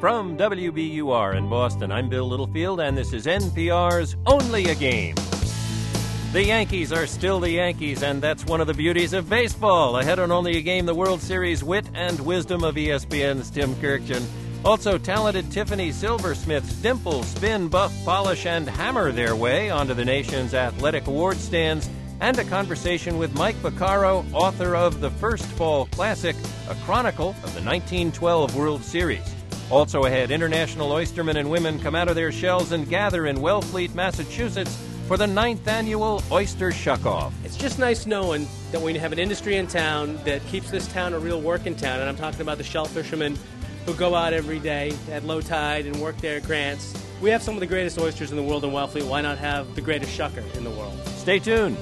From WBUR in Boston, I'm Bill Littlefield, and this is NPR's Only a Game. The Yankees are still the Yankees, and that's one of the beauties of baseball. Ahead on Only a Game, the World Series wit and wisdom of ESPN's Tim Kurkjian. Also, talented Tiffany Silversmith's dimple, spin, buff, polish, and hammer their way onto the nation's athletic award stands, and a conversation with Mike Vaccaro, author of The First Fall Classic, a chronicle of the 1912 World Series. Also ahead, international oystermen and women come out of their shells and gather in Wellfleet, Massachusetts for the 9th annual Oyster Shuck-Off. It's just nice knowing that we have an industry in town that keeps this town a real working town, and I'm talking about the shell fishermen who go out every day at low tide and work their grants. We have some of the greatest oysters in the world in Wellfleet. Why not have the greatest shucker in the world? Stay tuned.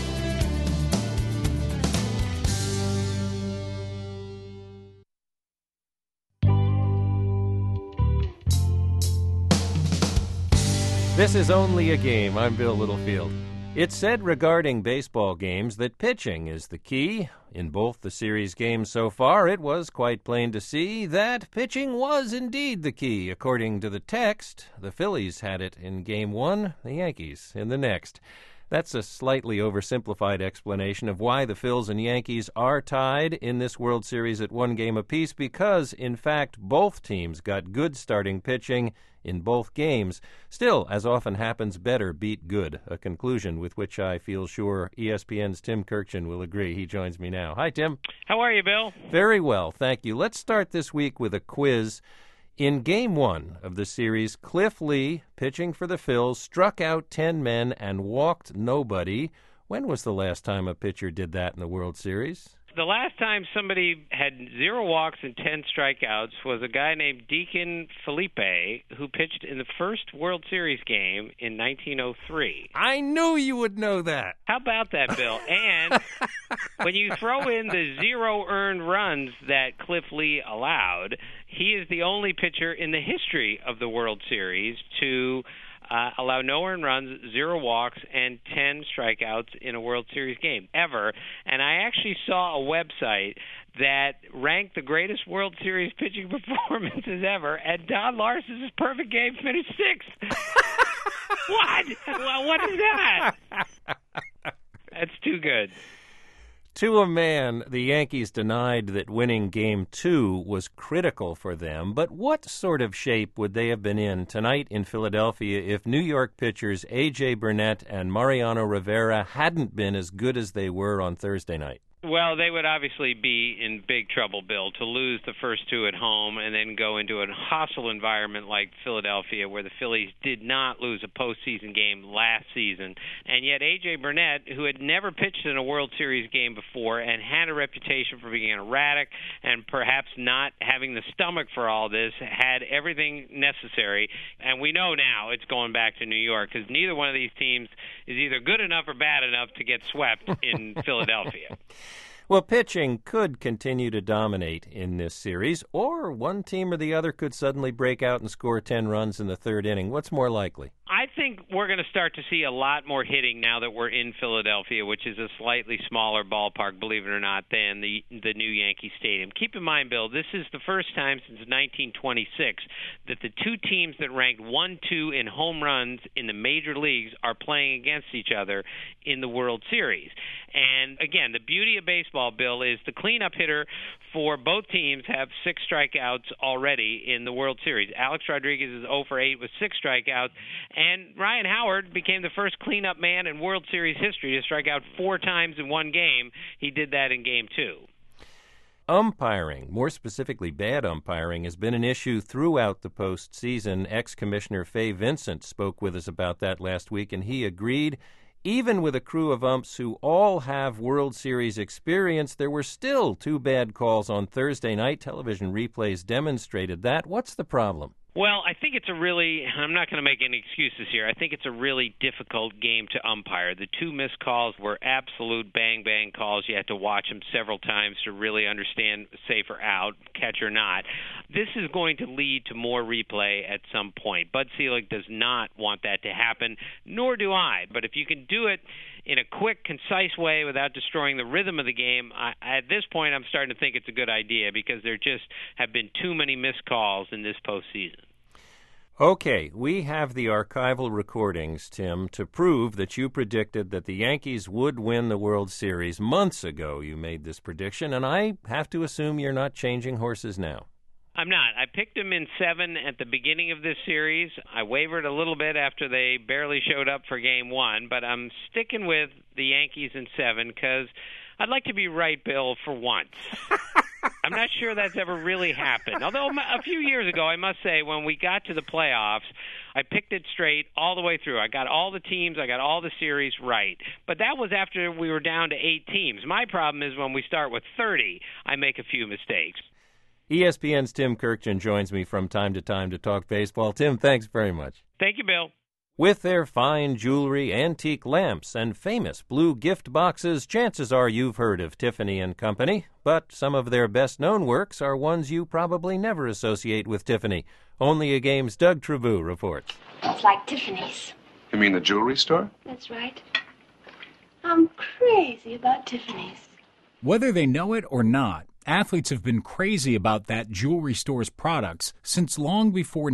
This is Only a Game. I'm Bill Littlefield. It's said regarding baseball games that pitching is the key. In both the series games so far, it was quite plain to see that pitching was indeed the key. According to the text, the Phillies had it in Game 1, the Yankees in the next. That's a slightly oversimplified explanation of why the Phils and Yankees are tied in this World Series at 1 game apiece, because, in fact, both teams got good starting pitching in both games. Still, as often happens, better beat good, a conclusion with which I feel sure ESPN's Tim Kurkjian will agree. He joins me now. Hi, Tim. How are you, Bill? Very well, thank you. Let's start this week with a quiz. In Game 1 of the series, Cliff Lee, pitching for the Phils, struck out 10 men and walked nobody. When was the last time a pitcher did that in the World Series? The last time somebody had 0 walks and 10 strikeouts was a guy named Deacon Felipe, who pitched in the first World Series game in 1903. I knew you would know that. How about that, Bill? And when you throw in the 0 earned runs that Cliff Lee allowed, he is the only pitcher in the history of the World Series to allow no earned runs, 0 walks, and 10 strikeouts in a World Series game ever. And I actually saw a website that ranked the greatest World Series pitching performances ever, and Don Larson's perfect game finished 6th. What? Well, what is that? That's too good. To a man, the Yankees denied that winning Game 2 was critical for them, but what sort of shape would they have been in tonight in Philadelphia if New York pitchers A.J. Burnett and Mariano Rivera hadn't been as good as they were on Thursday night? Well, they would obviously be in big trouble, Bill, to lose the first 2 at home and then go into a hostile environment like Philadelphia, where the Phillies did not lose a postseason game last season. And yet A.J. Burnett, who had never pitched in a World Series game before and had a reputation for being erratic and perhaps not having the stomach for all this, had everything necessary. And we know now it's going back to New York, because neither one of these teams is either good enough or bad enough to get swept in Philadelphia. Well, pitching could continue to dominate in this series, or one team or the other could suddenly break out and score 10 runs in the 3rd inning. What's more likely? I think we're going to start to see a lot more hitting now that we're in Philadelphia, which is a slightly smaller ballpark, believe it or not, than the new Yankee Stadium. Keep in mind, Bill, this is the first time since 1926 that the 2 teams that ranked 1-2 in home runs in the major leagues are playing against each other in the World Series. And again, the beauty of baseball, Bill, is the cleanup hitter for both teams have 6 strikeouts already in the World Series. Alex Rodriguez is 0 for 8 with 6 strikeouts, and Ryan Howard became the first cleanup man in World Series history to strike out 4 times in one game. He did that in Game 2. Umpiring, more specifically bad umpiring, has been an issue throughout the postseason. Ex-Commissioner Fay Vincent spoke with us about that last week, and he agreed. Even with a crew of umps who all have World Series experience, there were still 2 bad calls on Thursday night. Television replays demonstrated that. What's the problem? Well, I think it's I'm not going to make any excuses here. I think it's a really difficult game to umpire. The 2 missed calls were absolute bang-bang calls. You had to watch them several times to really understand safe or out, catch or not. This is going to lead to more replay at some point. Bud Selig does not want that to happen, nor do I. But if you can do it in a quick, concise way without destroying the rhythm of the game, at this point I'm starting to think it's a good idea because there just have been too many missed calls in this postseason. Okay, we have the archival recordings, Tim, to prove that you predicted that the Yankees would win the World Series. Months ago you made this prediction, and I have to assume you're not changing horses now. I'm not. I picked them in 7 at the beginning of this series. I wavered a little bit after they barely showed up for Game 1, but I'm sticking with the Yankees in 7 because I'd like to be right, Bill, for once. I'm not sure that's ever really happened. Although a few years ago, I must say, when we got to the playoffs, I picked it straight all the way through. I got all the teams, I got all the series right. But that was after we were down to 8 teams. My problem is when we start with 30, I make a few mistakes. ESPN's Tim Kurkjian joins me from time to time to talk baseball. Tim, thanks very much. Thank you, Bill. With their fine jewelry, antique lamps, and famous blue gift boxes, chances are you've heard of Tiffany & Company. But some of their best-known works are ones you probably never associate with Tiffany. Only a Game's Doug Trevue reports. It's like Tiffany's. You mean the jewelry store? That's right. I'm crazy about Tiffany's. Whether they know it or not, athletes have been crazy about that jewelry store's products since long before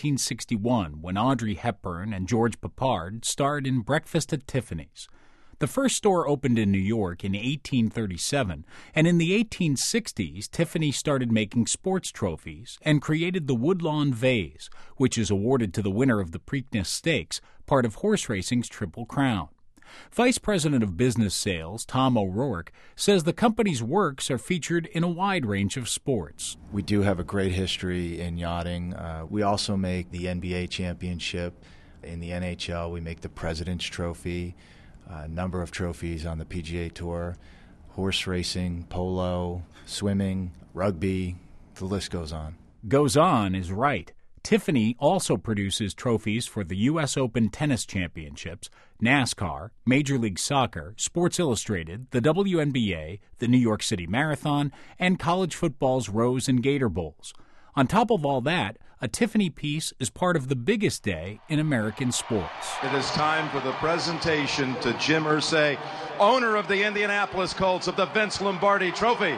1961, when Audrey Hepburn and George Peppard starred in Breakfast at Tiffany's. The first store opened in New York in 1837, and in the 1860s, Tiffany started making sports trophies and created the Woodlawn Vase, which is awarded to the winner of the Preakness Stakes, part of horse racing's Triple Crown. Vice President of Business Sales, Tom O'Rourke, says the company's works are featured in a wide range of sports. We do have a great history in yachting. We also make the NBA championship. In the NHL, we make the President's Trophy, a number of trophies on the PGA Tour, horse racing, polo, swimming, rugby, the list goes on. Goes on is right. Tiffany also produces trophies for the U.S. Open Tennis Championships, NASCAR, Major League Soccer, Sports Illustrated, the WNBA, the New York City Marathon, and college football's Rose and Gator Bowls. On top of all that, a Tiffany piece is part of the biggest day in American sports. It is time for the presentation to Jim Irsay, owner of the Indianapolis Colts, of the Vince Lombardi Trophy.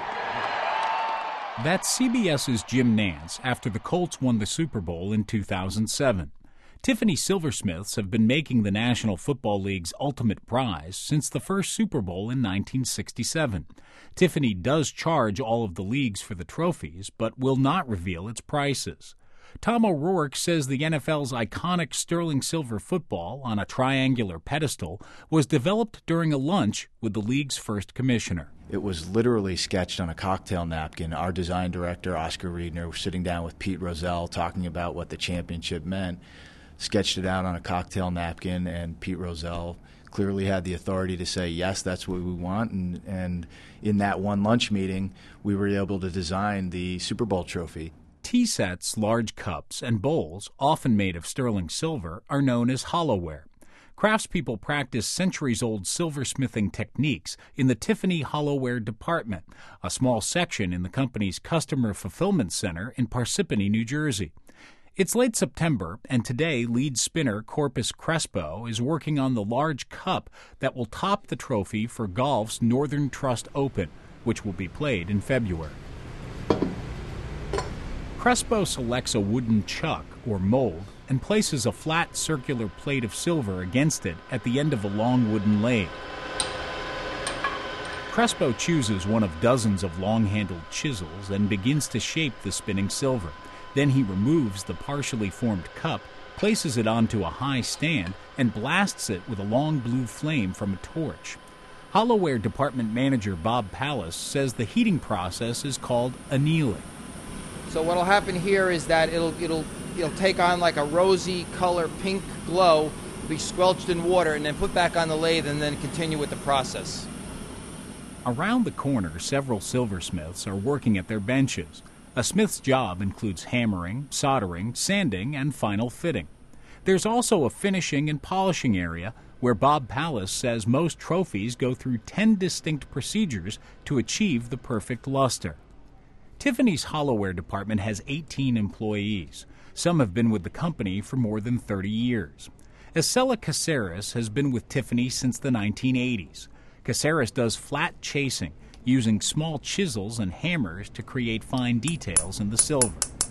That's CBS's Jim Nantz after the Colts won the Super Bowl in 2007. Tiffany silversmiths have been making the National Football League's ultimate prize since the first Super Bowl in 1967. Tiffany does charge all of the leagues for the trophies, but will not reveal its prices. Tom O'Rourke says the NFL's iconic sterling silver football on a triangular pedestal was developed during a lunch with the league's first commissioner. It was literally sketched on a cocktail napkin. Our design director, Oscar Riedner, was sitting down with Pete Rozelle talking about what the championship meant, sketched it out on a cocktail napkin, and Pete Rozelle clearly had the authority to say, yes, that's what we want. And in that one lunch meeting, we were able to design the Super Bowl trophy. Tea sets, large cups, and bowls, often made of sterling silver, are known as hollowware. Craftspeople practice centuries-old silversmithing techniques in the Tiffany Hollowware Department, a small section in the company's Customer Fulfillment Center in Parsippany, New Jersey. It's late September, and today lead spinner Corpus Crespo is working on the large cup that will top the trophy for golf's Northern Trust Open, which will be played in February. Crespo selects a wooden chuck, or mold, and places a flat circular plate of silver against it at the end of a long wooden lathe. Crespo chooses one of dozens of long-handled chisels and begins to shape the spinning silver. Then he removes the partially formed cup, places it onto a high stand, and blasts it with a long blue flame from a torch. Hollowware Department Manager Bob Pallas says the heating process is called annealing. So what'll happen here is that it'll take on like a rosy color, pink glow, be squelched in water, and then put back on the lathe, and then continue with the process. Around the corner, several silversmiths are working at their benches. A smith's job includes hammering, soldering, sanding, and final fitting. There's also a finishing and polishing area where Bob Pallas says most trophies go through 10 distinct procedures to achieve the perfect luster. Tiffany's hollowware department has 18 employees. Some have been with the company for more than 30 years. Estela Caceres has been with Tiffany since the 1980s. Caceres does flat chasing, using small chisels and hammers to create fine details in the silver.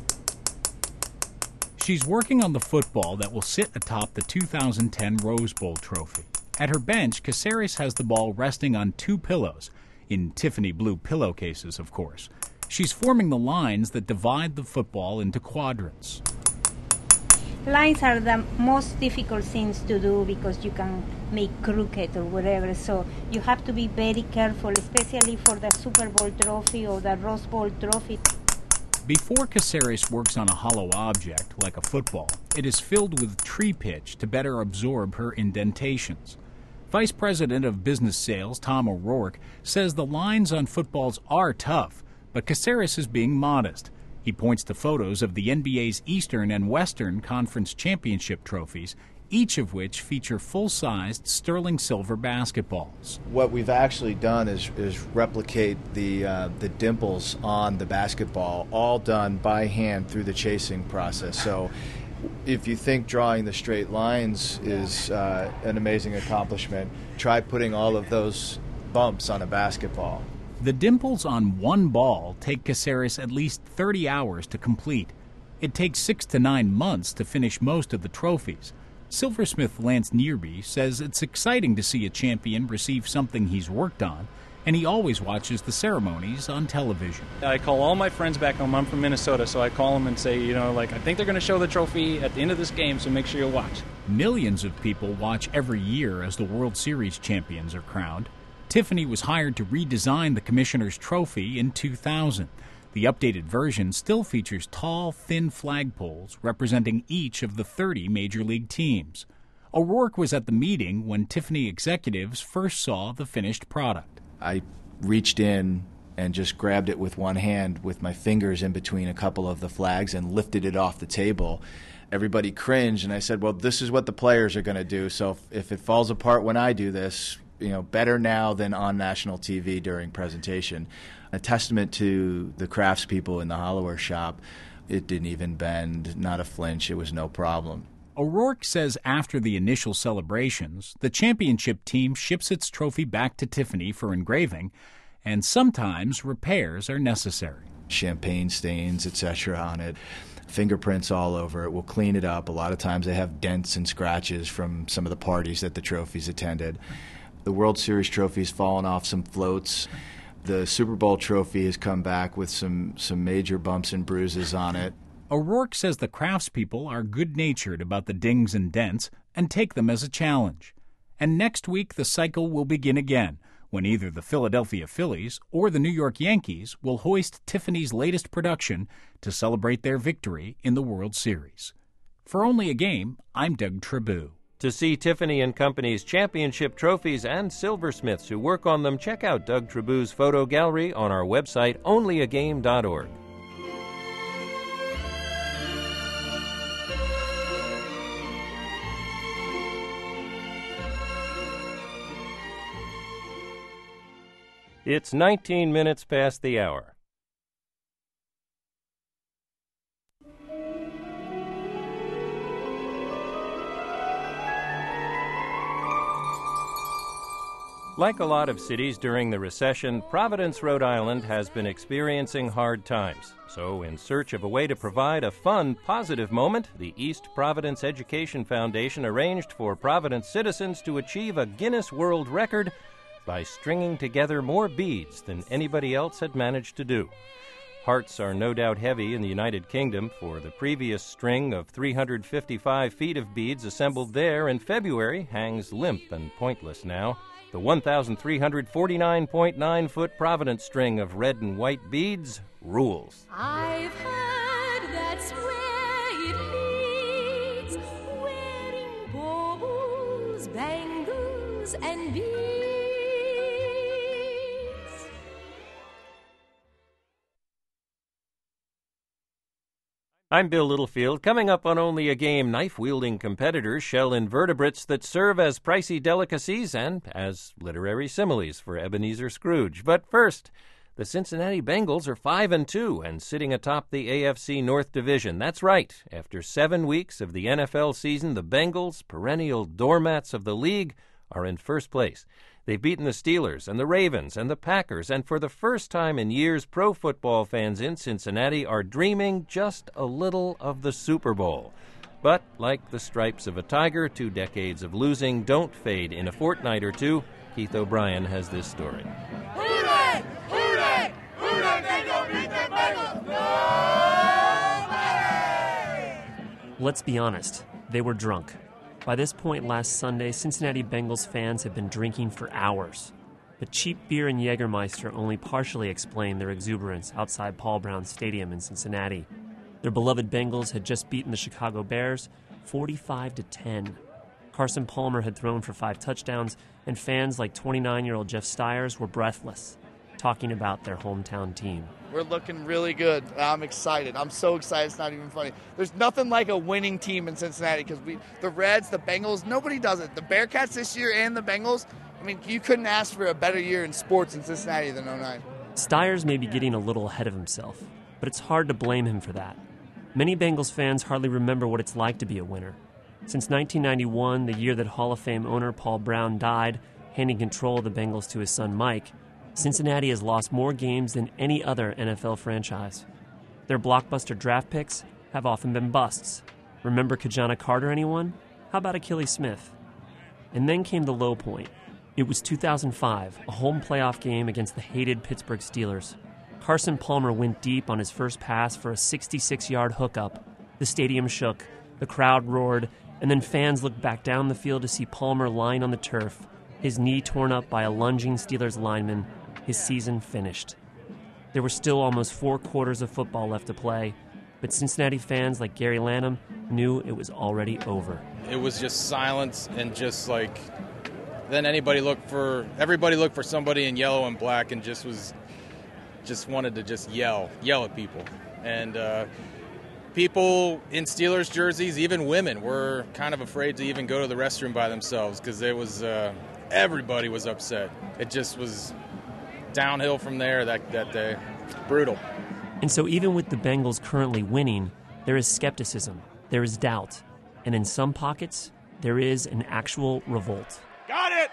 She's working on the football that will sit atop the 2010 Rose Bowl trophy. At her bench, Caceres has the ball resting on two pillows, in Tiffany blue pillowcases, of course. She's forming the lines that divide the football into quadrants. Lines are the most difficult things to do because you can make crooked or whatever, so you have to be very careful, especially for the Super Bowl trophy or the Rose Bowl trophy. Before Caceres works on a hollow object, like a football, it is filled with tree pitch to better absorb her indentations. Vice President of Business Sales Tom O'Rourke says the lines on footballs are tough, but Caceres is being modest. He points to photos of the NBA's Eastern and Western Conference Championship trophies, each of which feature full-sized sterling silver basketballs. What we've actually done is replicate the dimples on the basketball, all done by hand through the chasing process. So if you think drawing the straight lines is an amazing accomplishment, try putting all of those bumps on a basketball. The dimples on one ball take Caceres at least 30 hours to complete. It takes 6 to 9 months to finish most of the trophies. Silversmith Lance Nearby says it's exciting to see a champion receive something he's worked on, and he always watches the ceremonies on television. I call all my friends back home. I'm from Minnesota, so I call them and say, I think they're going to show the trophy at the end of this game, so make sure you watch. Millions of people watch every year as the World Series champions are crowned. Tiffany was hired to redesign the Commissioner's Trophy in 2000. The updated version still features tall, thin flagpoles representing each of the 30 Major League teams. O'Rourke was at the meeting when Tiffany executives first saw the finished product. I reached in and just grabbed it with one hand with my fingers in between a couple of the flags and lifted it off the table. Everybody cringed, and I said, well, this is what the players are going to do, so if it falls apart when I do this, better now than on national TV during presentation. A testament to the craftspeople in the hollowware shop. It didn't even bend, not a flinch. It was no problem. O'Rourke says after the initial celebrations, the championship team ships its trophy back to Tiffany for engraving, and sometimes repairs are necessary. Champagne stains, etc. on it, fingerprints all over it. We'll clean it up. A lot of times they have dents and scratches from some of the parties that the trophies attended. The World Series trophy's fallen off some floats. The Super Bowl trophy has come back with some major bumps and bruises on it. O'Rourke says the craftspeople are good-natured about the dings and dents and take them as a challenge. And next week the cycle will begin again, when either the Philadelphia Phillies or the New York Yankees will hoist Tiffany's latest production to celebrate their victory in the World Series. For Only a Game, I'm Doug Trabue. To see Tiffany & Company's championship trophies and silversmiths who work on them, check out Doug Trabue's photo gallery on our website, onlyagame.org. It's 19 minutes past the hour. Like a lot of cities during the recession, Providence, Rhode Island has been experiencing hard times. So, in search of a way to provide a fun, positive moment, the East Providence Education Foundation arranged for Providence citizens to achieve a Guinness World Record by stringing together more beads than anybody else had managed to do. Hearts are no doubt heavy in the United Kingdom, for the previous string of 355 feet of beads assembled there in February hangs limp and pointless now. The 1,349.9-foot Providence string of red and white beads rules. I've heard that's where it leads, wearing baubles, bangles, and beads. I'm Bill Littlefield. Coming up on Only a Game, knife-wielding competitors shell invertebrates that serve as pricey delicacies and as literary similes for Ebenezer Scrooge. But first, The Cincinnati Bengals are 5-2 and sitting atop the AFC North Division. That's right. After 7 weeks of the NFL season, the Bengals, perennial doormats of the league, are in first place. They've beaten the Steelers and the Ravens and the Packers, and for the first time in years, pro football fans in Cincinnati are dreaming just a little of the Super Bowl. But like the stripes of a tiger, 2 decades of losing don't fade in a fortnight or two. Keith O'Brien has this story. Hooray! Hooray! Hooray! They don't beat the Bengals! No! Let's be honest, they were drunk. By this point last Sunday, Cincinnati Bengals fans had been drinking for hours. But cheap beer and Jägermeister only partially explained their exuberance outside Paul Brown Stadium in Cincinnati. Their beloved Bengals had just beaten the Chicago Bears 45-10. Carson Palmer had thrown for 5 touchdowns, and fans like 29-year-old Jeff Stiers were breathless, talking about their hometown team. We're looking really good. I'm excited. I'm so excited it's not even funny. There's nothing like a winning team in Cincinnati because the Reds, the Bengals, nobody does it. The Bearcats this year and the Bengals, I mean, you couldn't ask for a better year in sports in Cincinnati than 09. Stiers may be getting a little ahead of himself, but it's hard to blame him for that. Many Bengals fans hardly remember what it's like to be a winner. Since 1991, the year that Hall of Fame owner Paul Brown died, handing control of the Bengals to his son Mike, Cincinnati has lost more games than any other NFL franchise. Their blockbuster draft picks have often been busts. Remember Kajana Carter, anyone? How about Achilles Smith? And then came the low point. It was 2005, a home playoff game against the hated Pittsburgh Steelers. Carson Palmer went deep on his first pass for a 66-yard hookup. The stadium shook, the crowd roared, and then fans looked back down the field to see Palmer lying on the turf, his knee torn up by a lunging Steelers lineman, his season finished. There were still almost 4 quarters of football left to play, but Cincinnati fans like Gary Lanham knew it was already over. It was just silence and just like, then everybody looked for somebody in yellow and black and just wanted to just yell at people. And people in Steelers jerseys, even women, were kind of afraid to even go to the restroom by themselves because there was everybody was upset. It just was downhill from there that day. Brutal. And so even with the Bengals currently winning, there is skepticism, there is doubt, and in some pockets, there is an actual revolt. Got it!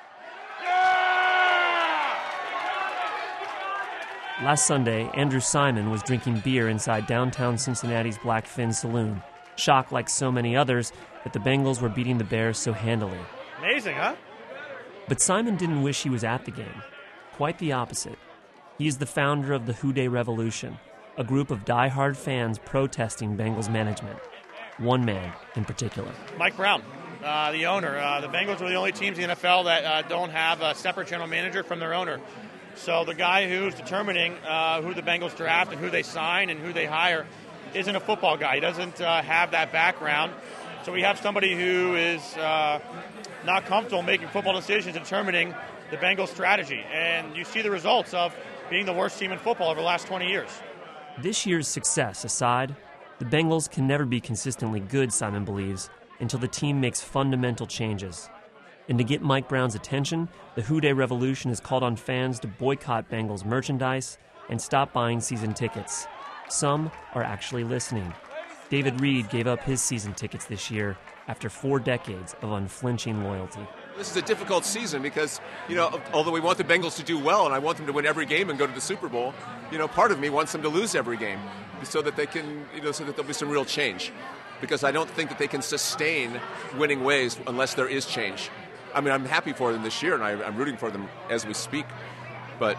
Last Sunday, Andrew Simon was drinking beer inside downtown Cincinnati's Blackfin Saloon, shocked like so many others that the Bengals were beating the Bears so handily. Amazing, huh? But Simon didn't wish he was at the game. Quite the opposite. He is the founder of the Who Dey Revolution, a group of diehard fans protesting Bengals management. One man in particular. Mike Brown, the owner. The Bengals are the only teams in the NFL that don't have a separate general manager from their owner. So the guy who's determining who the Bengals draft and who they sign and who they hire isn't a football guy. He doesn't have that background. So we have somebody who is not comfortable making football decisions, determining the Bengals' strategy. And you see the results of being the worst team in football over the last 20 years. This year's success aside, the Bengals can never be consistently good, Simon believes, until the team makes fundamental changes. And to get Mike Brown's attention, the Who Dey Revolution has called on fans to boycott Bengals merchandise and stop buying season tickets. Some are actually listening. David Reed gave up his season tickets this year after 4 decades of unflinching loyalty. This is a difficult season because, although we want the Bengals to do well and I want them to win every game and go to the Super Bowl, part of me wants them to lose every game so that they can, so that there'll be some real change. Because I don't think that they can sustain winning ways unless there is change. I mean, I'm happy for them this year and I'm rooting for them as we speak, but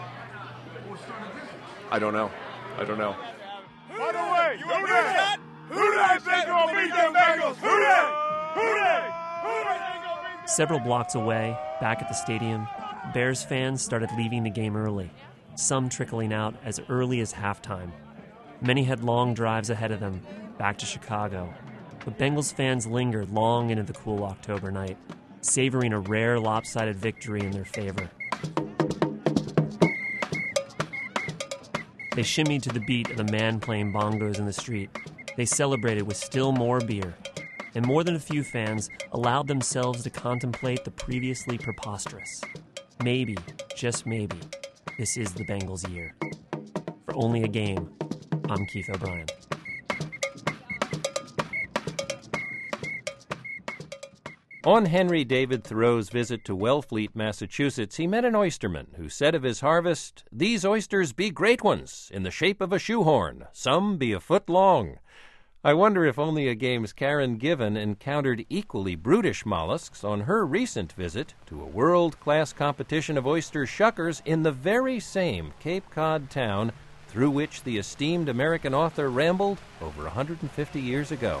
I don't know. By the way, you agree with that? Who Dey think gonna beat them Bengals? Who Dey? Several blocks away, back at the stadium, Bears fans started leaving the game early, some trickling out as early as halftime. Many had long drives ahead of them, back to Chicago. But Bengals fans lingered long into the cool October night, savoring a rare lopsided victory in their favor. They shimmied to the beat of the man playing bongos in the street. They celebrated with still more beer. And more than a few fans allowed themselves to contemplate the previously preposterous. Maybe, just maybe, this is the Bengals' year. For Only a Game, I'm Keith O'Brien. On Henry David Thoreau's visit to Wellfleet, Massachusetts, he met an oysterman who said of his harvest, "These oysters be great ones, in the shape of a shoehorn. Some be a foot long." I wonder if Only a Game's Karen Given encountered equally brutish mollusks on her recent visit to a world-class competition of oyster shuckers in the very same Cape Cod town through which the esteemed American author rambled over 150 years ago.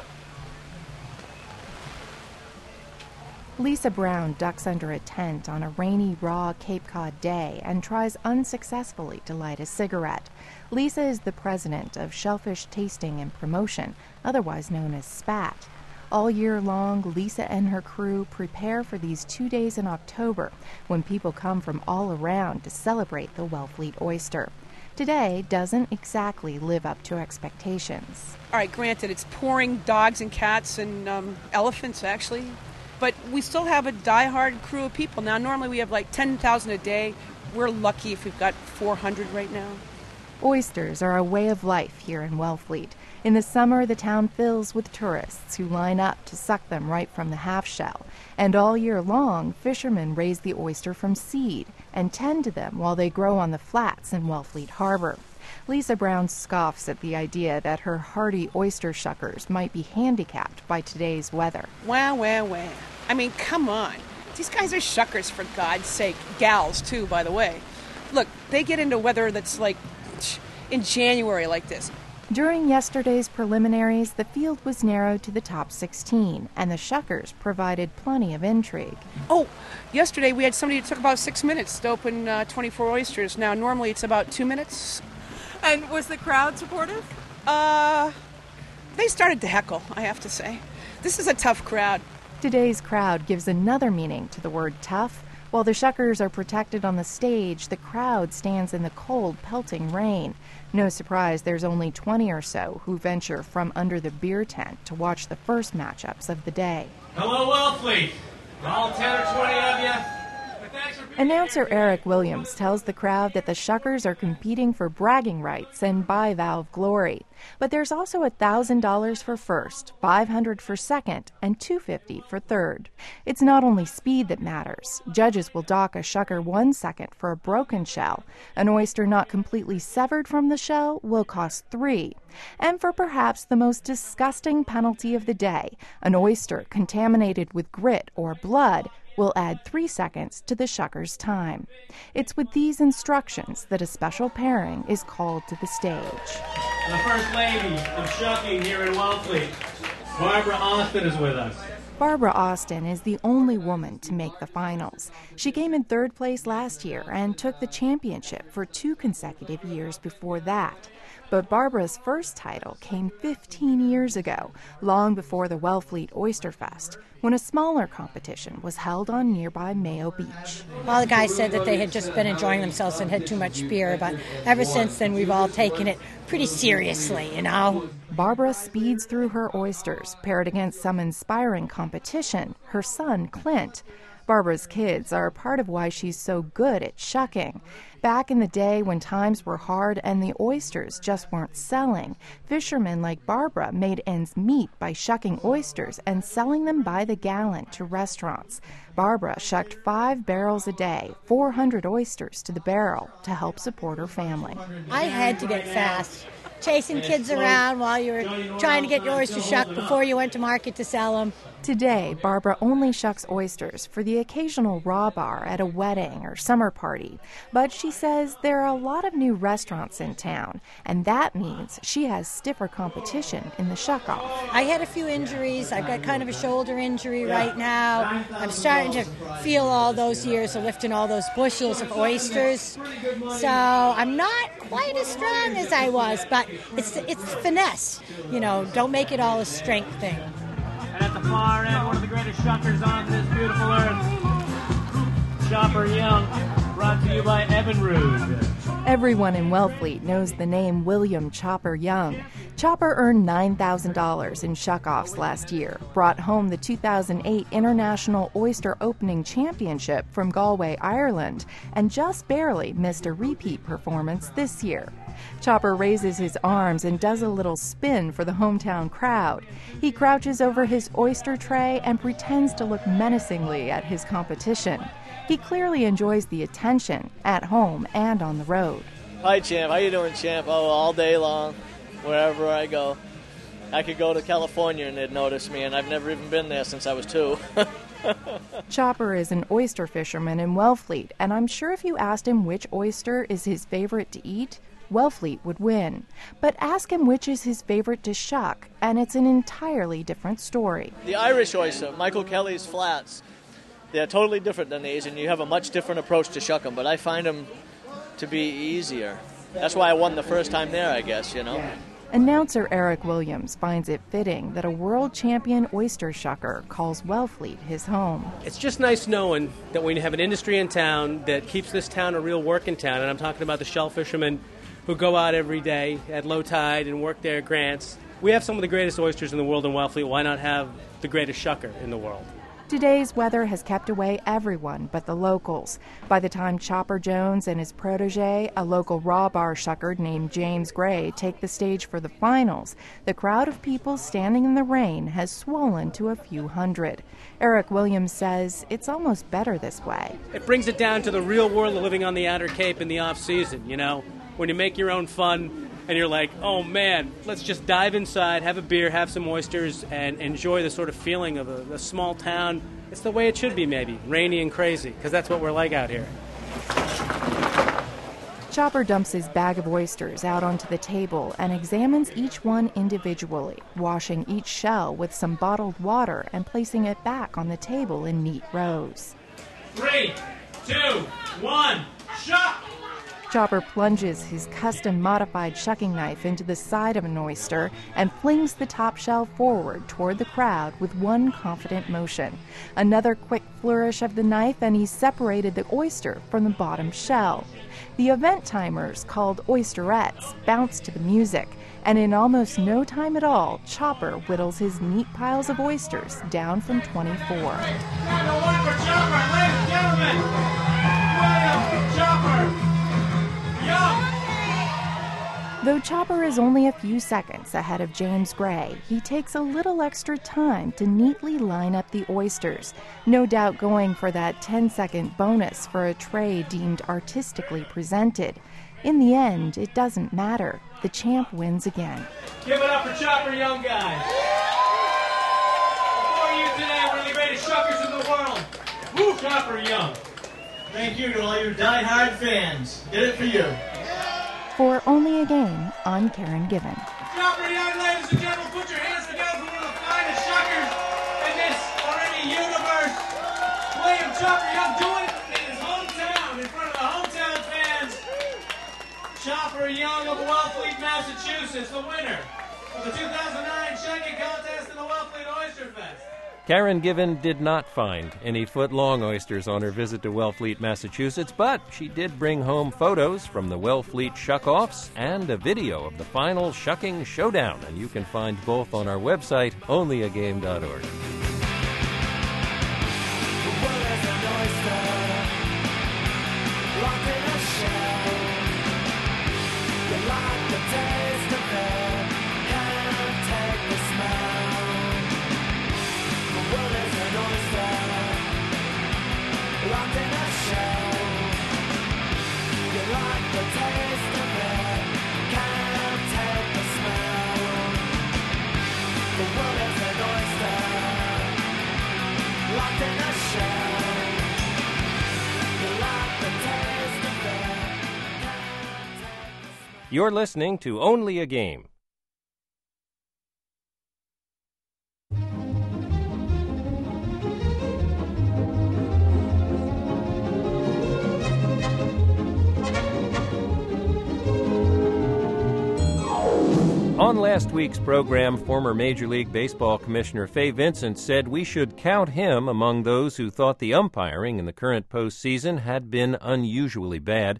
Lisa Brown ducks under a tent on a rainy, raw Cape Cod day and tries unsuccessfully to light a cigarette. Lisa is the president of Shellfish Tasting and Promotion, otherwise known as SPAT. All year long, Lisa and her crew prepare for these 2 days in October when people come from all around to celebrate the Wellfleet oyster. Today doesn't exactly live up to expectations. All right, granted, it's pouring dogs and cats and elephants, actually. But we still have a die-hard crew of people. Now, normally we have like 10,000 a day. We're lucky if we've got 400 right now. Oysters are a way of life here in Wellfleet. In the summer, the town fills with tourists who line up to suck them right from the half shell. And all year long, fishermen raise the oyster from seed and tend to them while they grow on the flats in Wellfleet Harbor. Lisa Brown scoffs at the idea that her hardy oyster shuckers might be handicapped by today's weather. Wow. I mean, come on. These guys are shuckers, for God's sake. Gals, too, by the way. Look, they get into weather that's like in January like this. During yesterday's preliminaries, the field was narrowed to the top 16, and the shuckers provided plenty of intrigue. Oh, yesterday we had somebody who took about 6 minutes to open 24 oysters. Now, normally it's about 2 minutes. And was the crowd supportive? They started to heckle, I have to say. This is a tough crowd. Today's crowd gives another meaning to the word tough. While the shuckers are protected on the stage, the crowd stands in the cold, pelting rain. No surprise there's only 20 or so who venture from under the beer tent to watch the first matchups of the day. Hello, Wellfleet. All 10 or 20 of you. Announcer Eric Williams tells the crowd that the shuckers are competing for bragging rights and bivalve glory. But there's also $1,000 for first, $500 for second, and $250 for third. It's not only speed that matters. Judges will dock a shucker 1 second for a broken shell. An oyster not completely severed from the shell will cost $3. And for perhaps the most disgusting penalty of the day, an oyster contaminated with grit or blood will add 3 seconds to the shucker's time. It's with these instructions that a special pairing is called to the stage. The First Lady of Shucking here in Wellfleet, Barbara Austin, is with us. Barbara Austin is the only woman to make the finals. She came in third place last year and took the championship for 2 consecutive years before that. But Barbara's first title came 15 years ago, long before the Wellfleet Oyster Fest, when a smaller competition was held on nearby Mayo Beach. All the guys said that they had just been enjoying themselves and had too much beer, but ever since then we've all taken it pretty seriously, you know. Barbara speeds through her oysters, paired against some inspiring competition, her son Clint. Barbara's kids are a part of why she's so good at shucking. Back in the day when times were hard and the oysters just weren't selling, fishermen like Barbara made ends meet by shucking oysters and selling them by the gallon to restaurants. Barbara shucked 5 barrels a day, 400 oysters to the barrel, to help support her family. I had to get fast. Chasing kids around while you were trying to get your oysters shucked before you went to market to sell them. Today, Barbara only shucks oysters for the occasional raw bar at a wedding or summer party. But she says there are a lot of new restaurants in town, and that means she has stiffer competition in the shuck-off. I had a few injuries. I've got kind of a shoulder injury right now. I'm starting to feel all those years of lifting all those bushels of oysters. So I'm not quite as strong as I was, but it's finesse. You know, don't make it all a strength thing. And at the far end, one of the greatest shuckers on this beautiful earth, Chopper Young, brought to you by Evinrude. Everyone in Wellfleet knows the name William Chopper Young. Chopper earned $9,000 in shuck-offs last year, brought home the 2008 International Oyster Opening Championship from Galway, Ireland, and just barely missed a repeat performance this year. Chopper raises his arms and does a little spin for the hometown crowd. He crouches over his oyster tray and pretends to look menacingly at his competition. He clearly enjoys the attention, at home and on the road. Hi, Champ. How you doing, Champ? Oh, all day long. Wherever I go. I could go to California and they'd notice me, and I've never even been there since I was 2. Chopper is an oyster fisherman in Wellfleet, and I'm sure if you asked him which oyster is his favorite to eat, Wellfleet would win. But ask him which is his favorite to shuck, and it's an entirely different story. The Irish oyster, Michael Kelly's flats, they're totally different than these, and you have a much different approach to shuck them, but I find them to be easier. That's why I won the first time there, I guess, you know. Announcer Eric Williams finds it fitting that a world champion oyster shucker calls Wellfleet his home. It's just nice knowing that we have an industry in town that keeps this town a real working town, and I'm talking about the shell fishermen who go out every day at low tide and work their grants. We have some of the greatest oysters in the world in Wellfleet. Why not have the greatest shucker in the world? Today's weather has kept away everyone but the locals. By the time Chopper Jones and his protege, a local raw bar shucker named James Gray, take the stage for the finals, the crowd of people standing in the rain has swollen to a few hundred. Eric Williams says it's almost better this way. It brings it down to the real world of living on the Outer Cape in the off-season, you know, when you make your own fun and you're like, oh man, let's just dive inside, have a beer, have some oysters, and enjoy the sort of feeling of a small town. It's the way it should be, maybe, rainy and crazy, because that's what we're like out here. Chopper dumps his bag of oysters out onto the table and examines each one individually, washing each shell with some bottled water and placing it back on the table in neat rows. 3, 2, 1, shuck! Chopper plunges his custom-modified shucking knife into the side of an oyster and flings the top shell forward toward the crowd with one confident motion. Another quick flourish of the knife and he's separated the oyster from the bottom shell. The event timers, called oysterettes, bounce to the music, and in almost no time at all, Chopper whittles his neat piles of oysters down from 24. Number 1 for Chopper, ladies and gentlemen! William Chopper! Though Chopper is only a few seconds ahead of James Gray, he takes a little extra time to neatly line up the oysters, no doubt going for that 10-second bonus for a tray deemed artistically presented. In the end, it doesn't matter. The champ wins again. Give it up for Chopper Young, guys. Before you today, one of the greatest shuckers in the world. Woo, Chopper Young. Thank you to all your die-hard fans. Did it for you. For Only a Game, I'm Karen Given. Chopper Young, ladies and gentlemen, put your hands together for one of the finest shuckers in this or any universe. William Chopper Young doing it in his hometown, in front of the hometown fans. Chopper Young of Wellfleet, Massachusetts, the winner of the 2009 shucking contest in the Wellfleet Oyster Fest. Karen Given did not find any foot-long oysters on her visit to Wellfleet, Massachusetts, but she did bring home photos from the Wellfleet shuck-offs and a video of the final shucking showdown, and you can find both on our website, onlyagame.org. You're listening to Only a Game. On last week's program, former Major League Baseball Commissioner Fay Vincent said we should count him among those who thought the umpiring in the current postseason had been unusually bad.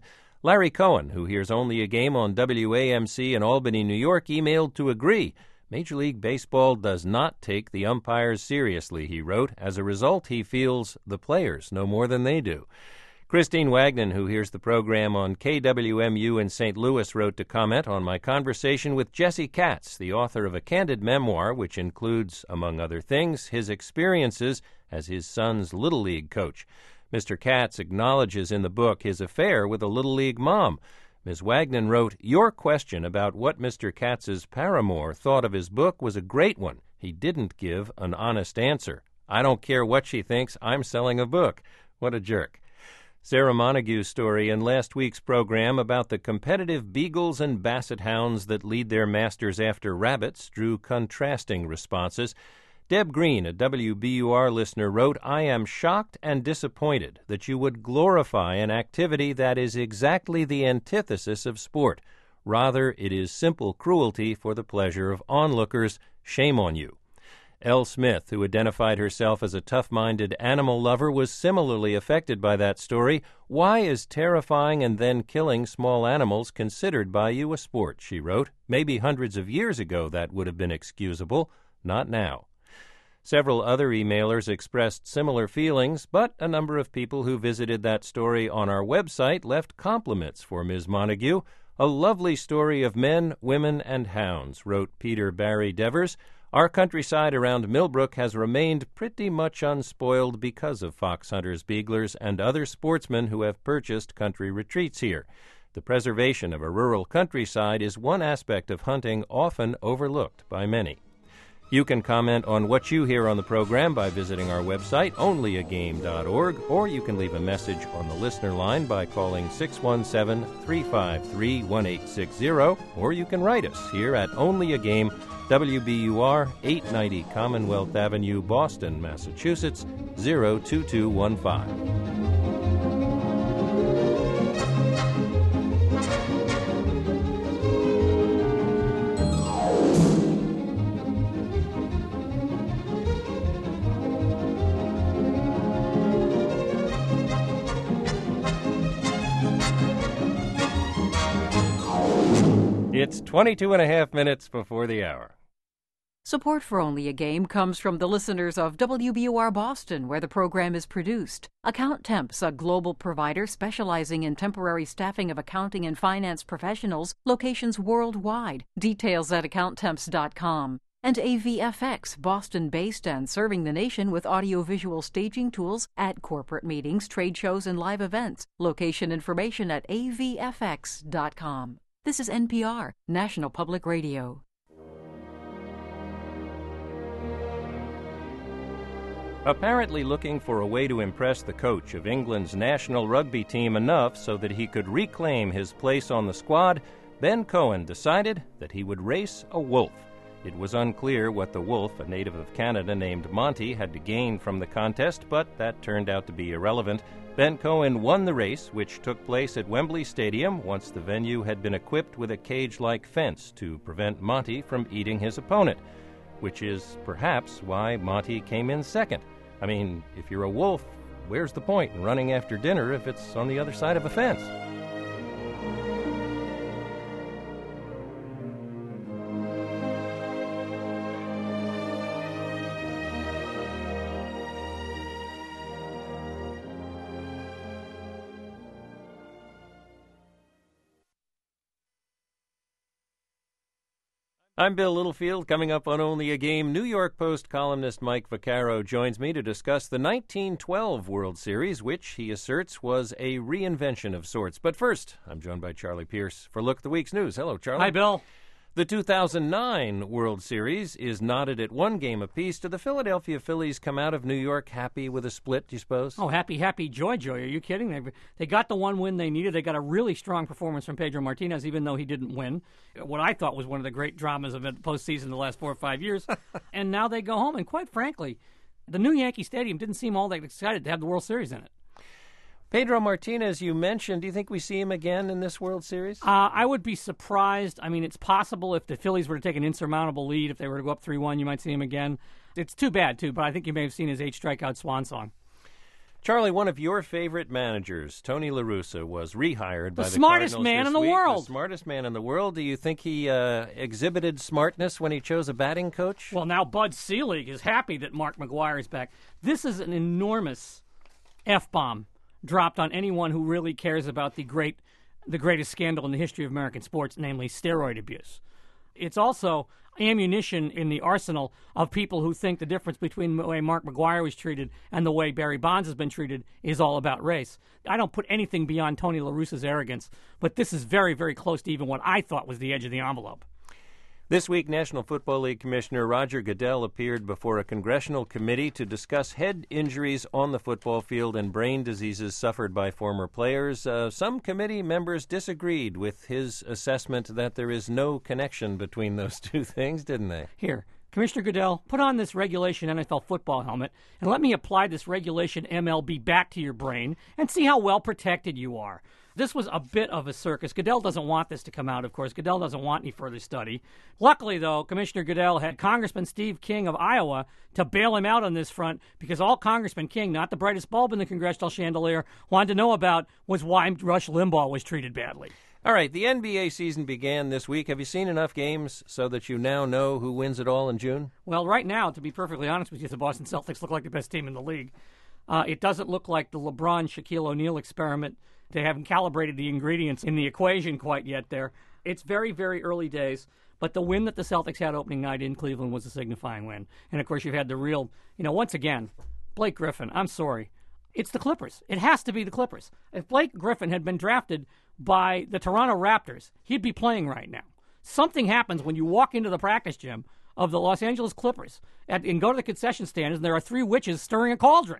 Larry Cohen, who hears Only a Game on WAMC in Albany, New York, emailed to agree. Major League Baseball does not take the umpires seriously, he wrote. As a result, he feels the players know more than they do. Christine Wagnon, who hears the program on KWMU in St. Louis, wrote to comment on my conversation with Jesse Katz, the author of a candid memoir which includes, among other things, his experiences as his son's Little League coach. Mr. Katz acknowledges in the book his affair with a Little League mom. Ms. Wagnon wrote, "Your question about what Mr. Katz's paramour thought of his book was a great one. He didn't give an honest answer. I don't care what she thinks, I'm selling a book." What a jerk. Sarah Montague's story in last week's program about the competitive beagles and basset hounds that lead their masters after rabbits drew contrasting responses. Deb Green, a WBUR listener, wrote, "I am shocked and disappointed that you would glorify an activity that is exactly the antithesis of sport. Rather, it is simple cruelty for the pleasure of onlookers. Shame on you." Elle Smith, who identified herself as a tough-minded animal lover, was similarly affected by that story. "Why is terrifying and then killing small animals considered by you a sport?" she wrote. "Maybe hundreds of years ago that would have been excusable. Not now." Several other emailers expressed similar feelings, but a number of people who visited that story on our website left compliments for Ms. Montague. "A lovely story of men, women, and hounds," wrote Peter Barry Devers. "Our countryside around Millbrook has remained pretty much unspoiled because of fox hunters, beaglers, and other sportsmen who have purchased country retreats here. The preservation of a rural countryside is one aspect of hunting often overlooked by many." You can comment on what you hear on the program by visiting our website, onlyagame.org, or you can leave a message on the listener line by calling 617-353-1860, or you can write us here at Only a Game, WBUR, 890 Commonwealth Avenue, Boston, Massachusetts, 02215. It's 22 and a half minutes before the hour. Support for Only a Game comes from the listeners of WBUR Boston, where the program is produced. AccountTemps, a global provider specializing in temporary staffing of accounting and finance professionals, locations worldwide. Details at accounttemps.com. And AVFX, Boston-based and serving the nation with audiovisual staging tools at corporate meetings, trade shows, and live events. Location information at avfx.com. This is NPR, National Public Radio. Apparently looking for a way to impress the coach of England's national rugby team enough so that he could reclaim his place on the squad, Ben Cohen decided that he would race a wolf. It was unclear what the wolf, a native of Canada named Monty, had to gain from the contest, but that turned out to be irrelevant. Ben Cohen won the race, which took place at Wembley Stadium once the venue had been equipped with a cage-like fence to prevent Monty from eating his opponent, which is perhaps why Monty came in second. I mean, if you're a wolf, where's the point in running after dinner if it's on the other side of a fence? I'm Bill Littlefield. Coming up on Only a Game, New York Post columnist Mike Vaccaro joins me to discuss the 1912 World Series, which he asserts was a reinvention of sorts. But first, I'm joined by Charlie Pierce for Look at the Week's News. Hello, Charlie. Hi, Bill. The 2009 World Series is knotted at one game apiece. Do the Philadelphia Phillies come out of New York happy with a split, do you suppose? Oh, happy, joy. Are you kidding? They got the one win they needed. They got a really strong performance from Pedro Martinez, even though he didn't win. What I thought was one of the great dramas of the postseason the last 4 or 5 years. And now they go home. And quite frankly, the new Yankee Stadium didn't seem all that excited to have the World Series in it. Pedro Martinez, you mentioned, do you think we see him again in this World Series? I would be surprised. I mean, it's possible if the Phillies were to take an insurmountable lead, if they were to go up 3-1, you might see him again. It's too bad, too, but I think you may have seen his 8 strikeout swan song. Charlie, one of your favorite managers, Tony La Russa, was rehired by the smartest Cardinals man this in the week. world. The smartest man in the world. Do you think he exhibited smartness when he chose a batting coach? Well, now Bud Selig is happy that Mark McGwire is back. This is an enormous F-bomb dropped on anyone who really cares about the greatest scandal in the history of American sports, namely steroid abuse. It's also ammunition in the arsenal of people who think the difference between the way Mark McGwire was treated and the way Barry Bonds has been treated is all about race. I don't put anything beyond Tony La Russa's arrogance, but this is very, very close to even what I thought was the edge of the envelope. This week, National Football League Commissioner Roger Goodell appeared before a congressional committee to discuss head injuries on the football field and brain diseases suffered by former players. Some committee members disagreed with his assessment that there is no connection between those two things, didn't they? Here, Commissioner Goodell, put on this regulation NFL football helmet and let me apply this regulation MLB back to your brain and see how well protected you are. This was a bit of a circus. Goodell doesn't want this to come out, of course. Goodell doesn't want any further study. Luckily, though, Commissioner Goodell had Congressman Steve King of Iowa to bail him out on this front because all Congressman King, not the brightest bulb in the congressional chandelier, wanted to know about was why Rush Limbaugh was treated badly. All right, the NBA season began this week. Have you seen enough games so that you now know who wins it all in June? Well, right now, to be perfectly honest with you, the Boston Celtics look like the best team in the league. It doesn't look like the LeBron-Shaquille O'Neal experiment. They haven't calibrated the ingredients in the equation quite yet there. It's very, very early days, but the win that the Celtics had opening night in Cleveland was a signifying win. And, of course, you've had the real, once again, Blake Griffin, I'm sorry. It's the Clippers. It has to be the Clippers. If Blake Griffin had been drafted by the Toronto Raptors, he'd be playing right now. Something happens when you walk into the practice gym of the Los Angeles Clippers and go to the concession stand, and there are three witches stirring a cauldron.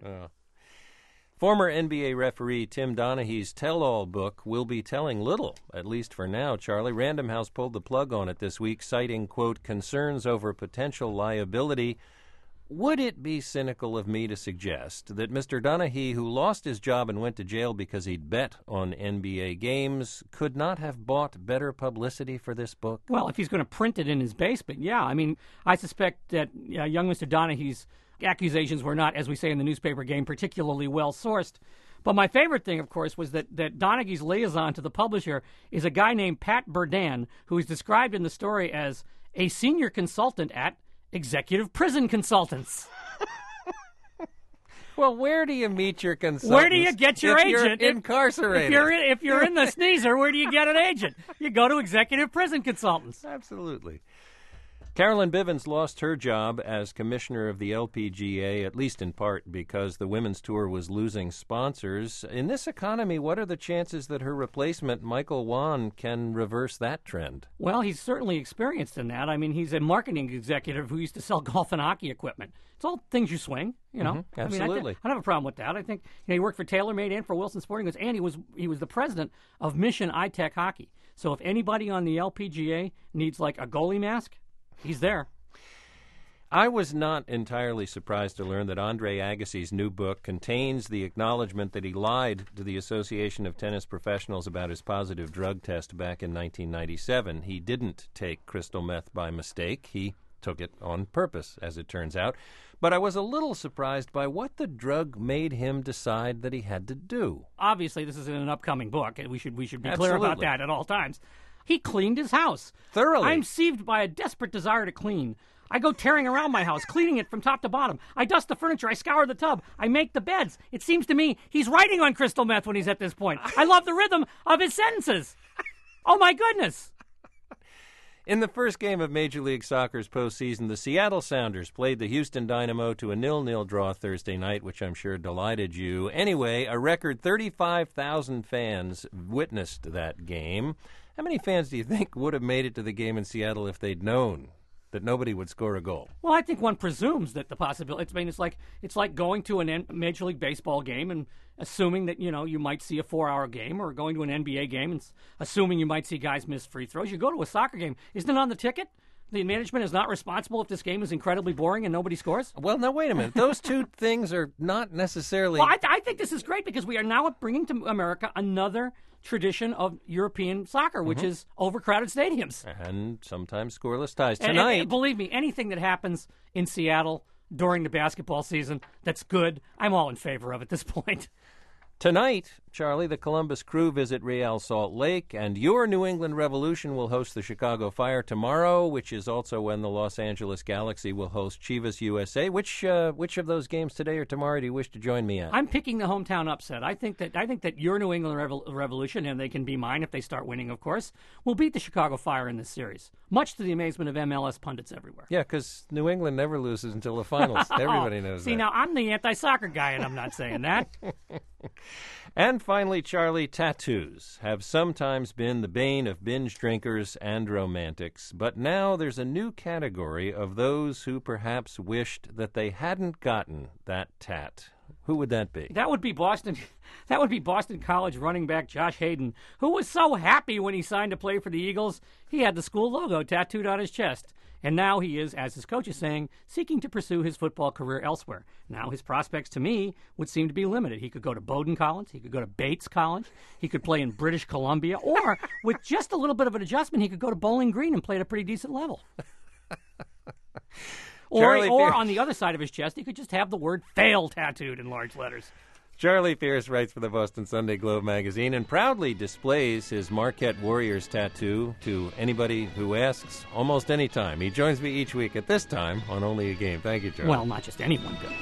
Former NBA referee Tim Donaghy's tell-all book will be telling little, at least for now, Charlie. Random House pulled the plug on it this week, citing, quote, concerns over potential liability. Would it be cynical of me to suggest that Mr. Donaghy, who lost his job and went to jail because he'd bet on NBA games, could not have bought better publicity for this book? Well, if he's going to print it in his basement, yeah. I mean, I suspect that young Mr. Donaghy's accusations were not, as we say in the newspaper game, particularly well-sourced. But my favorite thing, of course, was that Donaghy's liaison to the publisher is a guy named Pat Burdan, who is described in the story as a senior consultant at Executive Prison Consultants. Well, where do you meet your consultants? Where do you get your agent? You're incarcerated. If you're in the sneezer, where do you get an agent? You go to Executive Prison Consultants. Absolutely. Carolyn Bivens lost her job as commissioner of the LPGA, at least in part because the women's tour was losing sponsors. In this economy, what are the chances that her replacement, Michael Wan, can reverse that trend? Well, he's certainly experienced in that. I mean, he's a marketing executive who used to sell golf and hockey equipment. It's all things you swing, Absolutely. I don't have a problem with that. I think he worked for TaylorMade and for Wilson Sporting Goods, and he was the president of Mission iTech Hockey. So if anybody on the LPGA needs like a goalie mask, he's there. I was not entirely surprised to learn that Andre Agassi's new book contains the acknowledgement that he lied to the Association of Tennis Professionals about his positive drug test back in 1997. He didn't take crystal meth by mistake. He took it on purpose, as it turns out. But I was a little surprised by what the drug made him decide that he had to do. Obviously, this is in an upcoming book, and we should be clear Absolutely. about that at all times. He cleaned his house. Thoroughly. I'm seized by a desperate desire to clean. I go tearing around my house, cleaning it from top to bottom. I dust the furniture. I scour the tub. I make the beds. It seems to me he's writing on crystal meth when he's at this point. I love the rhythm of his sentences. Oh, my goodness. In the first game of Major League Soccer's postseason, the Seattle Sounders played the Houston Dynamo to a 0-0 draw Thursday night, which I'm sure delighted you. Anyway, a record 35,000 fans witnessed that game. How many fans do you think would have made it to the game in Seattle if they'd known that nobody would score a goal? Well, I think one presumes that the possibility. I mean, it's like going to a Major League Baseball game and assuming that you might see a 4-hour game, or going to an NBA game and assuming you might see guys miss free throws. You go to a soccer game, isn't it on the ticket? The management is not responsible if this game is incredibly boring and nobody scores? Well, now, wait a minute. Those two things are not necessarily... Well, I think this is great because we are now bringing to America another tradition of European soccer, which is overcrowded stadiums. And sometimes scoreless ties. Tonight... And believe me, anything that happens in Seattle during the basketball season that's good, I'm all in favor of at this point. Tonight, Charlie, the Columbus Crew visit Real Salt Lake, and your New England Revolution will host the Chicago Fire tomorrow, which is also when the Los Angeles Galaxy will host Chivas USA. Which of those games today or tomorrow do you wish to join me at? I'm picking the hometown upset. I think that your New England Revolution, and they can be mine if they start winning, of course, will beat the Chicago Fire in this series, much to the amazement of MLS pundits everywhere. Yeah, because New England never loses until the finals. Everybody knows that. See, now I'm the anti-soccer guy, and I'm not saying that. And finally, Charlie, tattoos have sometimes been the bane of binge drinkers and romantics, but now there's a new category of those who perhaps wished that they hadn't gotten that tat. Who would that be? That would be Boston College running back Josh Hayden, who was so happy when he signed to play for the Eagles. He had the school logo tattooed on his chest. And now he is, as his coach is saying, seeking to pursue his football career elsewhere. Now his prospects, to me, would seem to be limited. He could go to Bowdoin College. He could go to Bates College. He could play in British Columbia. Or, with just a little bit of an adjustment, he could go to Bowling Green and play at a pretty decent level. Or on the other side of his chest, he could just have the word fail tattooed in large letters. Charlie Pierce writes for the Boston Sunday Globe magazine and proudly displays his Marquette Warriors tattoo to anybody who asks almost any time. He joins me each week at this time on Only a Game. Thank you, Charlie. Well, not just anyone, Bill.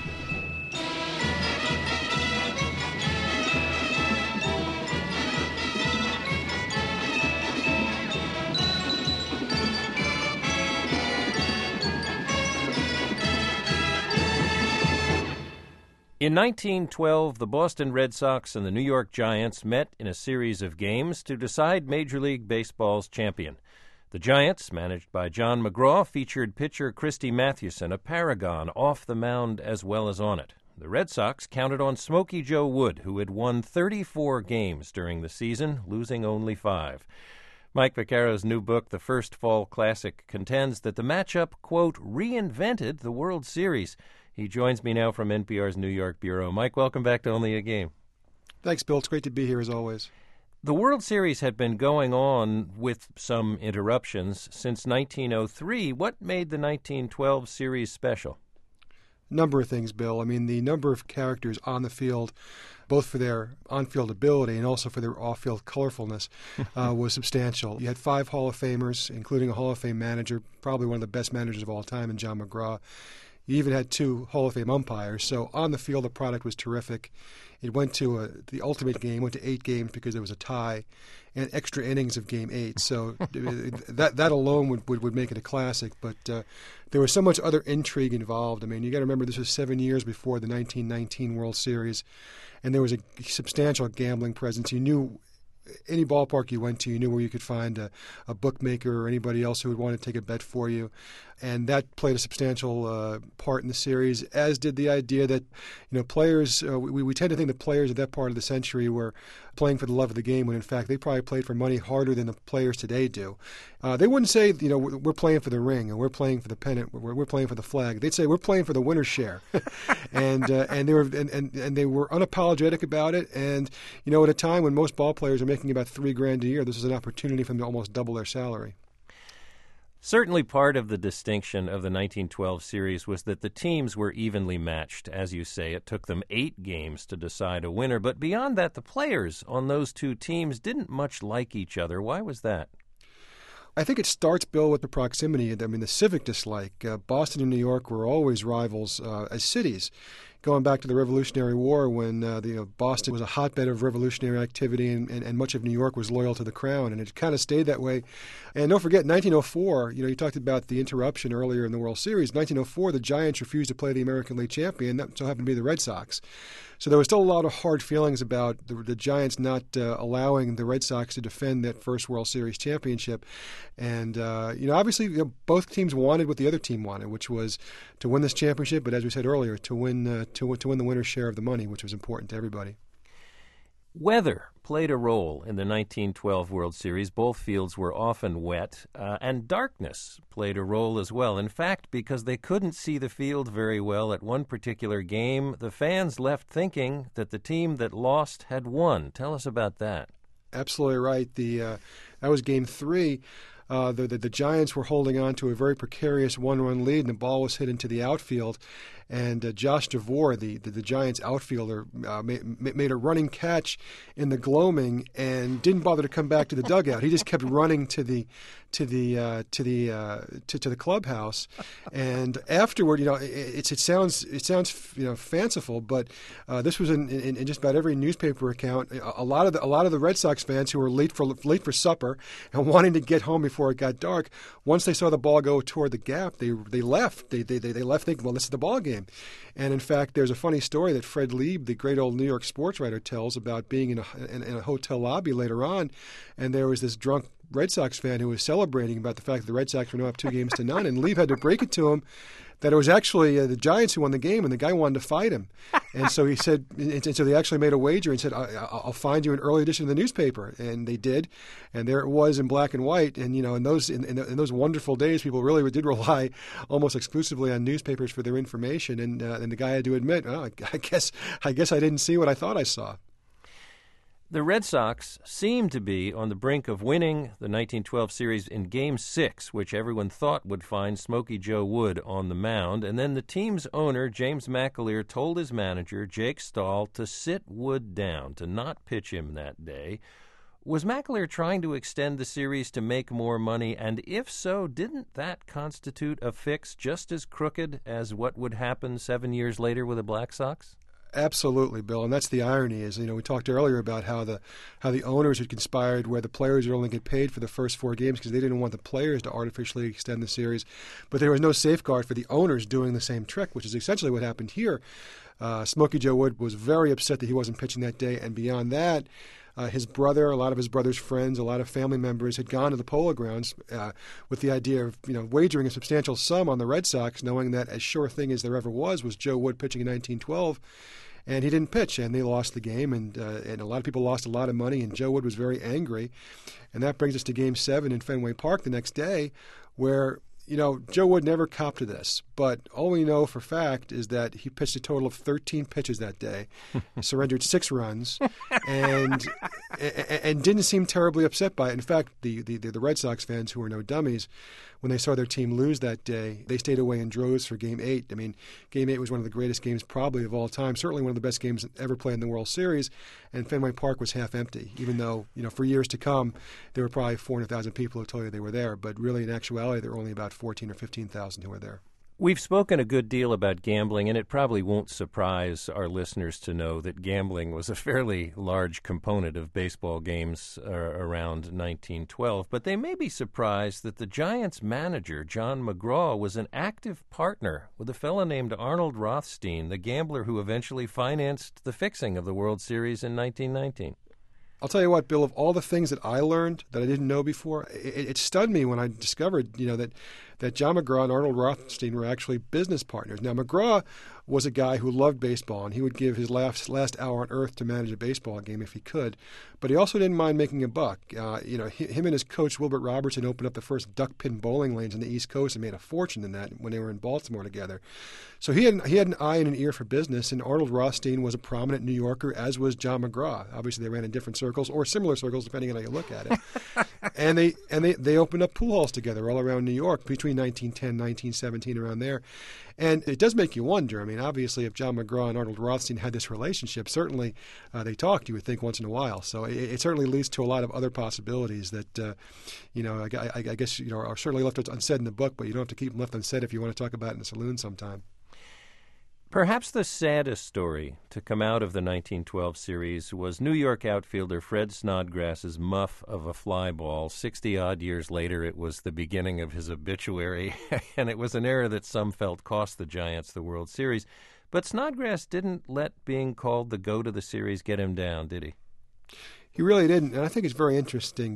In 1912, the Boston Red Sox and the New York Giants met in a series of games to decide Major League Baseball's champion. The Giants, managed by John McGraw, featured pitcher Christy Mathewson, a paragon off the mound as well as on it. The Red Sox counted on Smokey Joe Wood, who had won 34 games during the season, losing only 5. Mike Vaccaro's new book, The First Fall Classic, contends that the matchup, quote, reinvented the World Series. He joins me now from NPR's New York bureau. Mike, welcome back to Only a Game. Thanks, Bill. It's great to be here as always. The World Series had been going on with some interruptions since 1903. What made the 1912 series special? Number of things, Bill. I mean, the number of characters on the field, both for their on-field ability and also for their off-field colorfulness, was substantial. You had 5 Hall of Famers, including a Hall of Fame manager, probably one of the best managers of all time in John McGraw. You even had 2 Hall of Fame umpires. So on the field, the product was terrific. It went to the ultimate game, went to 8 games because there was a tie and extra innings of Game 8. So that alone would make it a classic. But there was so much other intrigue involved. I mean, you got to remember this was 7 years before the 1919 World Series, and there was a substantial gambling presence. You knew any ballpark you went to, you knew where you could find a bookmaker or anybody else who would want to take a bet for you. And that played a substantial part in the series, as did the idea that, players, we tend to think that players at that part of the century were playing for the love of the game, when in fact they probably played for money harder than the players today do. They wouldn't say, we're playing for the ring and we're playing for the pennant, we're playing for the flag. They'd say we're playing for the winner's share, and they were unapologetic about it. And at a time when most ball players are making about $3,000 a year, this is an opportunity for them to almost double their salary. Certainly part of the distinction of the 1912 series was that the teams were evenly matched. As you say, it took them 8 games to decide a winner. But beyond that, the players on those 2 teams didn't much like each other. Why was that? I think it starts, Bill, with the proximity. I mean, the civic dislike. Boston and New York were always rivals as cities. Going back to the Revolutionary War, when Boston was a hotbed of revolutionary activity, and much of New York was loyal to the crown, and it kind of stayed that way. And don't forget, 1904, you talked about the interruption earlier in the World Series. 1904, the Giants refused to play the American League champion. That so happened to be the Red Sox. So there was still a lot of hard feelings about the Giants not allowing the Red Sox to defend that first World Series championship. And, obviously both teams wanted what the other team wanted, which was to win this championship, but as we said earlier, to win the winner's share of the money, which was important to everybody. Weather played a role in the 1912 World Series. Both fields were often wet, and darkness played a role as well. In fact, because they couldn't see the field very well at one particular game, the fans left thinking that the team that lost had won. Tell us about that. Absolutely right. That was Game 3. the Giants were holding on to a very precarious one-run lead, and the ball was hit into the outfield. And Josh DeVore, the Giants outfielder, made a running catch in the gloaming and didn't bother to come back to the dugout. He just kept running to the clubhouse. And afterward, it sounds fanciful, but this was in just about every newspaper account. A lot of the Red Sox fans who were late for supper and wanting to get home before it got dark, once they saw the ball go toward the gap, they left. They left thinking, well, this is the ball game. And in fact, there's a funny story that Fred Lieb, the great old New York sports writer, tells about being in a hotel lobby later on, and there was this drunk Red Sox fan who was celebrating about the fact that the Red Sox were now up 2-0, and Lieb had to break it to him that it was actually the Giants who won the game, and the guy wanted to fight him. And so he said, and so they actually made a wager and said, I'll find you an early edition of the newspaper. And they did. And there it was in black and white. And, in those wonderful days, people really did rely almost exclusively on newspapers for their information. And the guy had to admit, I guess I didn't see what I thought I saw. The Red Sox seemed to be on the brink of winning the 1912 series in Game 6, which everyone thought would find Smokey Joe Wood on the mound. And then the team's owner, James McAleer, told his manager, Jake Stahl, to sit Wood down, to not pitch him that day. Was McAleer trying to extend the series to make more money? And if so, didn't that constitute a fix just as crooked as what would happen 7 years later with the Black Sox? Absolutely, Bill, and that's the irony. Is we talked earlier about how the owners had conspired where the players would only get paid for the first 4 games because they didn't want the players to artificially extend the series, but there was no safeguard for the owners doing the same trick, which is essentially what happened here. Smokey Joe Wood was very upset that he wasn't pitching that day, and beyond that, his brother, a lot of his brother's friends, a lot of family members had gone to the Polo Grounds with the idea of wagering a substantial sum on the Red Sox, knowing that as sure thing as there ever was Joe Wood pitching in 1912. And he didn't pitch, and they lost the game, and a lot of people lost a lot of money, and Joe Wood was very angry. And that brings us to Game 7 in Fenway Park the next day, where, Joe Wood never copped to this, but all we know for fact is that he pitched a total of 13 pitches that day, surrendered 6 runs, and didn't seem terribly upset by it. In fact, the Red Sox fans, who were no dummies, when they saw their team lose that day, they stayed away in droves for Game 8. I mean, Game 8 was one of the greatest games probably of all time, certainly one of the best games ever played in the World Series, and Fenway Park was half empty, even though, for years to come, there were probably 400,000 people who told you they were there, but really in actuality, there were only about 14 or 15,000 who were there. We've spoken a good deal about gambling, and it probably won't surprise our listeners to know that gambling was a fairly large component of baseball games around 1912. But they may be surprised that the Giants' manager, John McGraw, was an active partner with a fellow named Arnold Rothstein, the gambler who eventually financed the fixing of the World Series in 1919. I'll tell you what, Bill, of all the things that I learned that I didn't know before, it stunned me when I discovered, that John McGraw and Arnold Rothstein were actually business partners. Now, McGraw was a guy who loved baseball, and he would give his last hour on earth to manage a baseball game if he could. But he also didn't mind making a buck. Him and his coach, Wilbert Robertson, opened up the first duck pin bowling lanes on the East Coast and made a fortune in that when they were in Baltimore together. So he had an eye and an ear for business, and Arnold Rothstein was a prominent New Yorker, as was John McGraw. Obviously, they ran in different circles or similar circles, depending on how you look at it. and they opened up pool halls together all around New York between 1910, 1917, around there. And it does make you wonder. I mean, obviously, if John McGraw and Arnold Rothstein had this relationship, certainly they talked, you would think, once in a while. So it certainly leads to a lot of other possibilities that, I guess, are certainly left unsaid in the book, but you don't have to keep them left unsaid if you want to talk about it in a saloon sometime. Perhaps the saddest story to come out of the 1912 series was New York outfielder Fred Snodgrass's muff of a fly ball. 60-odd years later, it was the beginning of his obituary, and it was an error that some felt cost the Giants the World Series. But Snodgrass didn't let being called the GOAT of the series get him down, did he? He really didn't, and I think it's very interesting.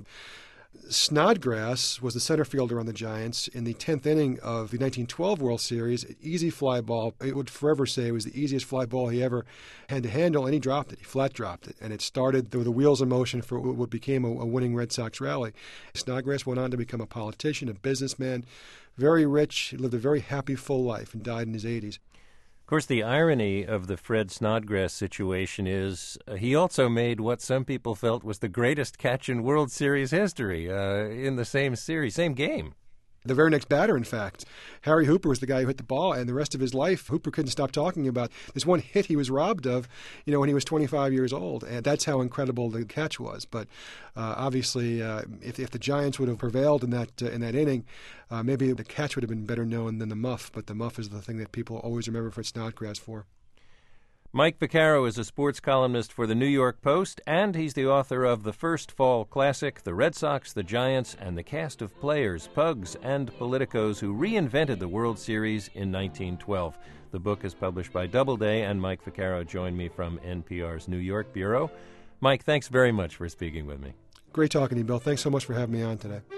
Snodgrass was the center fielder on the Giants in the 10th inning of the 1912 World Series. Easy fly ball. It would forever say it was the easiest fly ball he ever had to handle, and he dropped it. He flat dropped it, and it started the wheels in motion for what became a winning Red Sox rally. Snodgrass went on to become a politician, a businessman, very rich. He lived a very happy, full life and died in his 80s. Of course, the irony of the Fred Snodgrass situation is he also made what some people felt was the greatest catch in World Series history in the same series, same game. The very next batter, in fact, Harry Hooper was the guy who hit the ball, and the rest of his life, Hooper couldn't stop talking about this one hit he was robbed of, when he was 25 years old, and that's how incredible the catch was. But obviously, if the Giants would have prevailed in that inning, maybe the catch would have been better known than the muff. But the muff is the thing that people always remember Fred Snodgrass for. Mike Vaccaro is a sports columnist for the New York Post, and he's the author of The First Fall Classic, The Red Sox, the Giants, and the Cast of Players, Pugs, and Politicos Who Reinvented the World Series in 1912. The book is published by Doubleday, and Mike Vaccaro joined me from NPR's New York bureau. Mike, thanks very much for speaking with me. Great talking to you, Bill. Thanks so much for having me on today.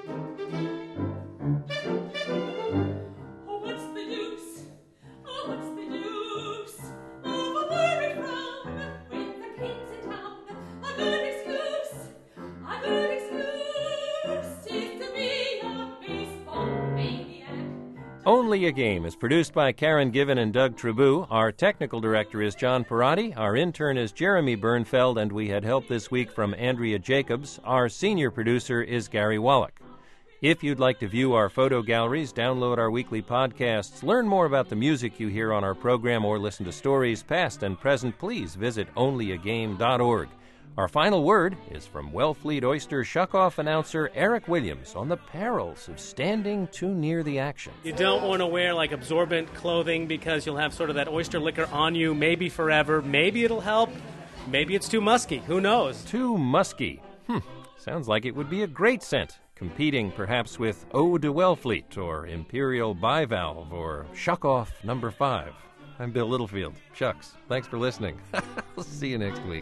Only a Game is produced by Karen Given and Doug Trabou. Our technical director is John Perotti. Our intern is Jeremy Bernfeld, and we had help this week from Andrea Jacobs. Our senior producer is Gary Wallach. If you'd like to view our photo galleries, download our weekly podcasts, learn more about the music you hear on our program, or listen to stories past and present, please visit onlyagame.org. Our final word is from Wellfleet Oyster shuck-off announcer Eric Williams on the perils of standing too near the action. You don't want to wear absorbent clothing because you'll have sort of that oyster liquor on you, maybe forever. Maybe it'll help. Maybe it's too musky. Who knows? Too musky. Sounds like it would be a great scent, competing perhaps with Eau de Wellfleet or Imperial Bivalve or Shuck-Off No. 5. I'm Bill Littlefield. Shucks. Thanks for listening. We'll see you next week.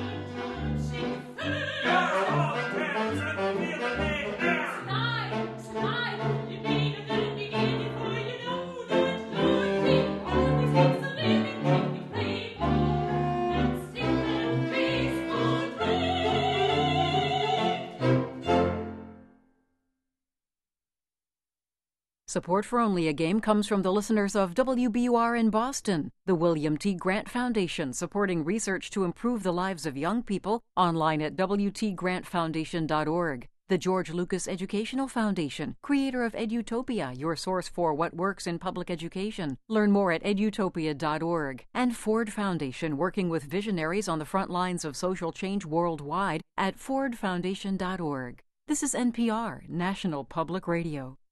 Support for Only a Game comes from the listeners of WBUR in Boston, the William T. Grant Foundation, supporting research to improve the lives of young people, online at wtgrantfoundation.org. The George Lucas Educational Foundation, creator of Edutopia, your source for what works in public education. Learn more at edutopia.org. And Ford Foundation, working with visionaries on the front lines of social change worldwide at fordfoundation.org. This is NPR, National Public Radio.